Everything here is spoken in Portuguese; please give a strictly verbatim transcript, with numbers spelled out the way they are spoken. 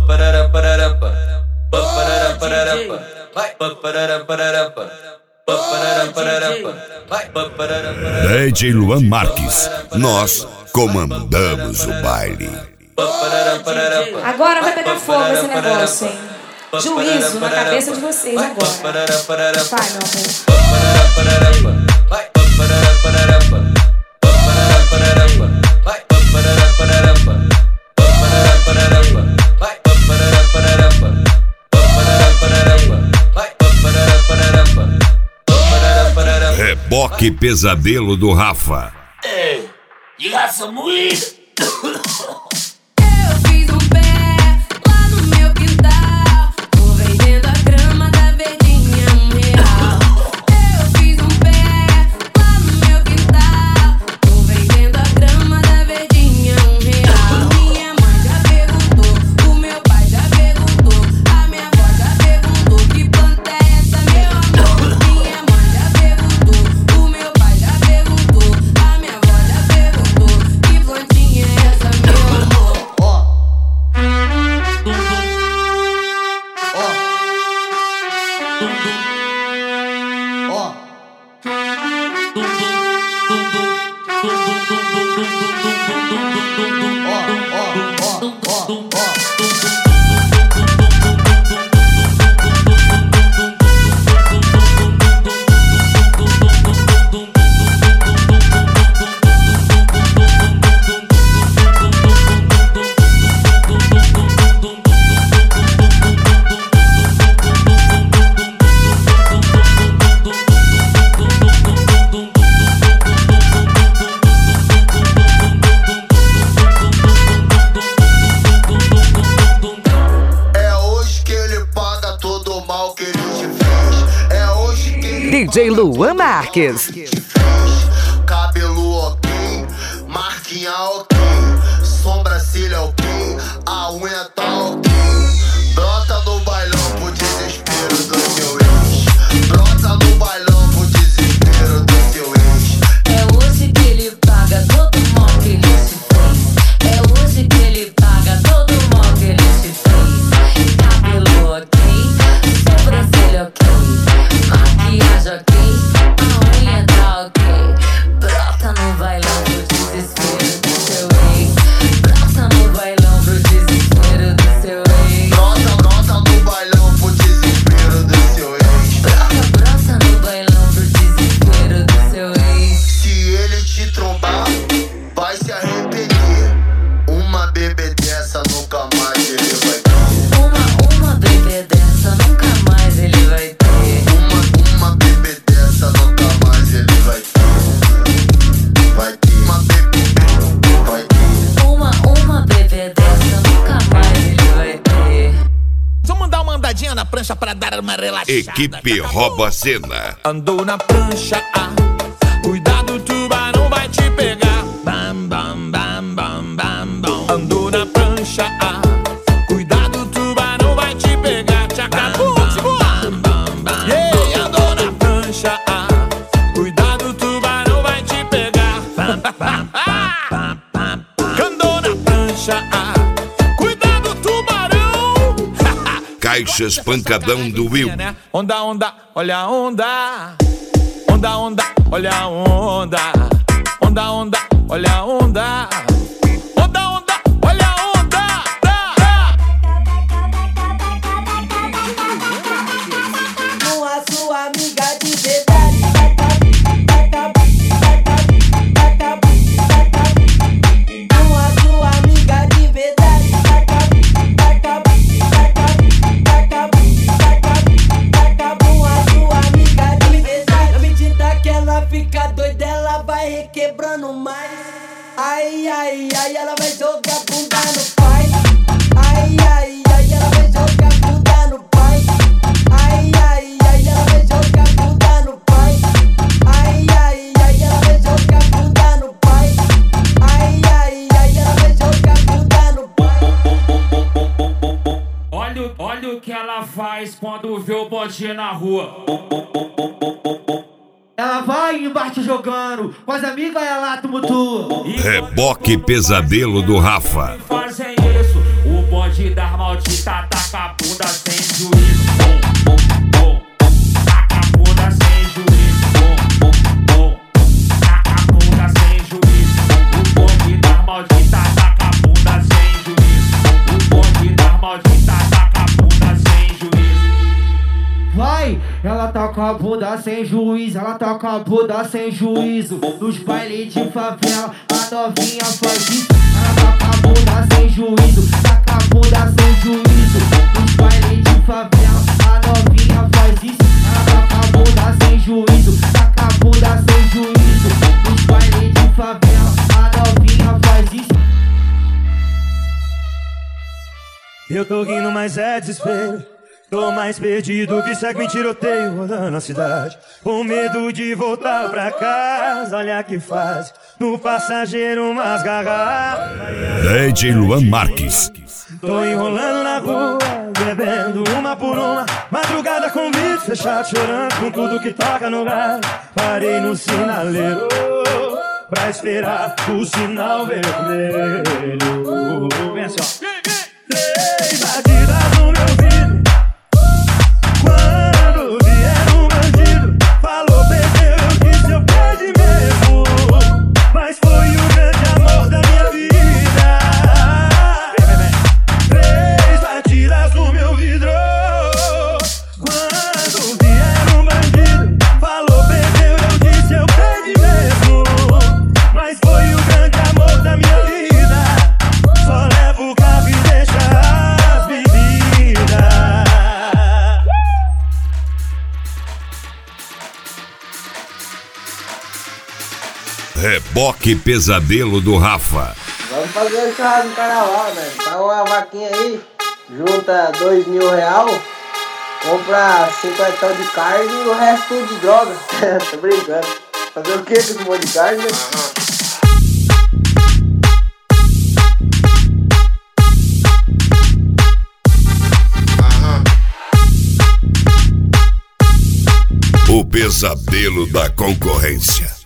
D J Luan Marques, nós comandamos o baile. Agora vai pegar fogo esse negócio, hein? Juízo na cabeça de vocês agora. Vai, meu amor. Reboque Pesadelo do Rafa. Ei, you got some weed? Eu fiz um pé lá no meu quintal, tô vendendo a grama da verdinha um real. Eu fiz um pé lá no meu quintal, tô vendendo a grama da verdinha um real. Minha mãe já perguntou, o meu pai já perguntou, a minha avó já perguntou, que planta é essa, meu amor? Minha mãe já perguntou, o meu pai já perguntou, a minha avó já perguntou, que plantinha é essa, meu amor? D J Luan Marques. Cabelo ok, marquinha ok, sobrancelha ok, a unha tá ok. Brota no bailão pro desespero do seu ex. Brota no bailão pro desespero do seu ex. É hoje que ele paga todo o mal que ele se fez. É hoje que ele paga todo o mal que ele se fez. Cabelo ok, sobrancelha ok, maquiagem ok, a unha tá ok. Brota no bailão pro desespero do seu ex. Brota no bailão pro desespero do seu ex. Brota, brota no bailão pro desespero do seu ex. Brota, brota no bailão pro desespero do seu ex. Se ele te trombar, vai se arrepender. Uma bebê dessa nunca mais ele vai ter. Uma, uma bebê dessa nunca mais ele vai ter. Uma, uma bebê dessa nunca mais ele vai ter. Vai ter. Uma bebê, vai ter. Uma, uma bebê dessa nunca mais ele vai ter. Vamos mandar uma andadinha na prancha pra dar uma relaxada. Equipe Rouba Cena. Andou na prancha, ah, cuidado, o tubarão vai te pegar. Bam, bam, bam, bam, bam, bam. Andou na prancha, ah, cuidado, o tubarão vai te pegar. Te acabou, bam, bam, bam. Yeah, andou na prancha, ah, cuidado, o tubarão vai te pegar. Bam, bam, bam, bam, bam. Andou na prancha, ah, cuidado, tubarão. Caixas Pancadão do Will. Onda, onda, olha a onda. Onda, onda, olha a onda. Onda, onda, olha a onda. Onda, onda, olha a onda. Com a sua amiga de verdade. Com a sua amiga de verdade. Com a sua amiga de verdade. Na medida que ela fica doida, ela vai requebrando mais. Ai, ai, ai, ela vai jogar bunda no pai. Ai, ai, ai, ela vai jogar bunda no pai. Ai, ai, ai, ela vai jogar bunda no pai. Ai, ai, ai, ela vai jogar bunda no pai. Ai, ai, ai, ela vai jogar bunda no pai. Olha, olha o que ela faz quando vê o botinho na rua. Ela vai embaixo jogando, com as amigas ela tumultua. Reboque Pesadelo do Rafa. Fazem isso, o bote bandidas malditas, taca a bunda sem juízo. Bom, bom, bom. Taca a bunda sem juízo. Bom, bom, bom. Taca a bunda sem juízo. O bonde das malditas, taca a bunda sem juízo. O bonde das malditas, taca a bunda sem juízo. Vai, ela tá com a bunda sem juízo, ela tá com a bunda sem juízo. Nos bailes de favela, a novinha faz isso. Ela tá com a bunda sem juízo, tá com a bunda sem juízo. Nos bailes de favela, a novinha faz isso. Ela tá com a bunda sem juízo, tá com a bunda sem juízo. Nos bailes de favela, a novinha faz isso. Eu tô rindo, mas é desespero. Tô mais perdido que segue em tiroteio rodando a cidade. Com medo de voltar pra casa, olha que faz. No passageiro umas garrafas. D J Luan Marques. Tô enrolando na rua, bebendo uma por uma. Madrugada com vidro fechado, chorando com tudo que toca no rádio. Parei no sinaleiro pra esperar o sinal vermelho. Vem assim, ó. Três batidas no meu vidro. Quando vier um bandido, falou, perdeu, eu disse, eu perdi mesmo. Mas foi o grande amor da minha vida. Três batidas no meu vidro. Quando vier um bandido, falou, perdeu, eu disse, eu perdi mesmo. Mas foi o grande amor da minha vida. Só levo o carro e deixa as bebidas. Reboque Pesadelo do Rafa. Vamos fazer um churrasco no carnaval, né? Paga uma vaquinha aí, junta dois mil real, compra cinquenta de carne e o resto tudo de droga. Tô brincando. Fazer o que com esse monte de carne, né? O pesadelo da concorrência.